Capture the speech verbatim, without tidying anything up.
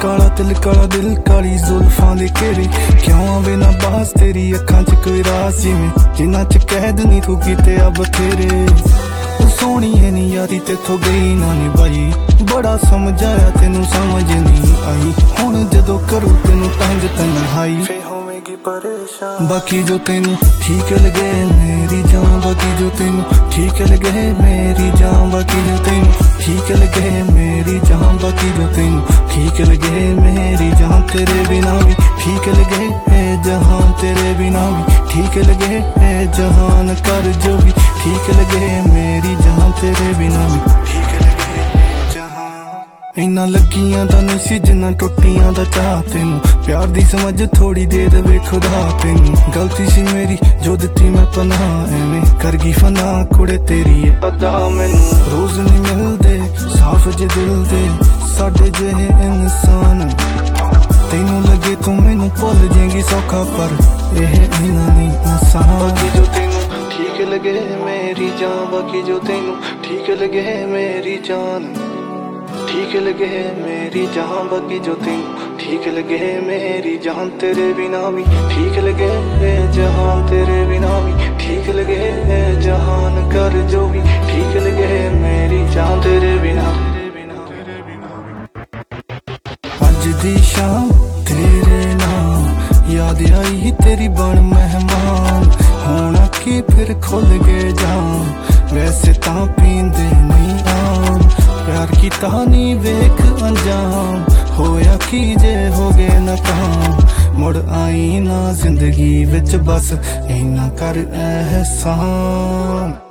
काला तिल काला दिल काली जुल्फां दे घेरे क्यों आवे ना बास तेरी अखां च कोई राज जिवें जिन्हां च कैद नी तू कीते आ बथेरे सोहणी है नी यारी तेथों गई ना निभाई बड़ा समझाया तेनू समझ नहीं आई हुण जदों करूं तेनू तंग तन्हाई फिर होवेगी परेशान बाकी जो तेनू ठीक लगे मेरी जान बाकी जो तेनू ठीक लगे मेरी जान बाकी जो तेनू ठीक लगे मेरी जान बाकी जो तेनू ठीक लगे मेरी जान तेरे बिना भी ठीक लगे है जहान तेरे बिना भी ठीक लगे है जहान कर जो भी ठीक लगे मेरी जान तेरे बिना भी ठीक लगे जहान इन्ना लगियां दा नहीं सी जिन्ना टुटियां दा चाह तेनू प्यार दी समझ थोड़ी दे देवे खुदा तेनू गलती सी मेरी जो दित्ती मैं पनाह एवें कर गई फना कुड़े तेरी है पता मैनू रोज नहीं मिलदे साफ जे दिल दे साडे जेहे इंसान तेनू लगे तू मैनू भुल जाएगी सौखा पर यह इन्ना नहीं आसान बाकी जो तेनू ठीक लगे मेरी जान बाकी जो तेनू ठीक लगे मेरी जान ठीक लगे मेरी जान बाकी जो तेनू ठीक लगे मेरी जान तेरे बिना भी ठीक लगे जहान तेरे बिना भी ठीक लगे जहान कर जो भी ठीक लगे मेरी जान तेरे बिना अज दी शाम तेरे नाम याद आई तेरी बन मेहमान होना कि फिर खुल गए जाम वैसे तां पींदे नहीं आम प्यार की तानी वेख अंजाम होया की जे हो गए नाकाम मुड़ आई ना जिंदगी विच बस इन्ना कर एहसान।